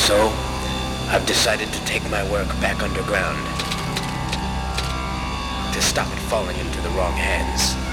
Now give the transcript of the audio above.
So, I've decided to take my work back underground to stop it falling into the wrong hands.